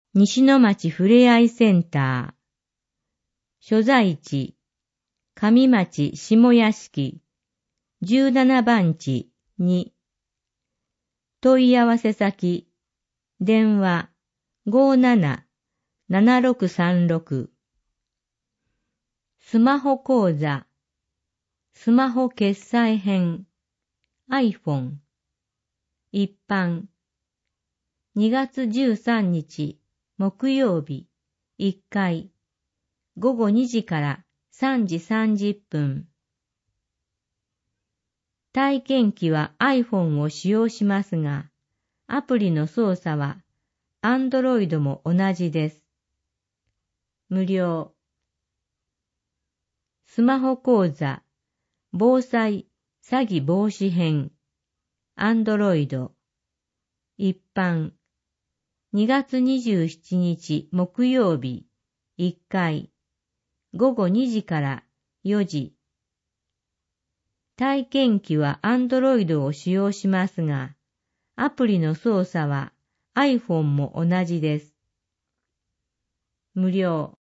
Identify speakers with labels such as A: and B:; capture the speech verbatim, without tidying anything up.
A: 西の町ふれあいセンター、所在地、上町下屋敷、じゅうななばんちに、問い合わせ先、電話 ごーなな ななろくさんろく、スマホ講座、スマホ決済編、iPhone、一般、にがつじゅうさんにち木曜日いっかい、ごごにじからさんじさんじゅっぷん。体験機は iPhone を使用しますが、アプリの操作は Android も同じです。無料。スマホ講座、防災詐欺防止編、Android、一般、にがつにじゅうしちにち木曜日いっかい、ごごにじからよじ。体験機は Android を使用しますが、アプリの操作は iPhone も同じです。無料。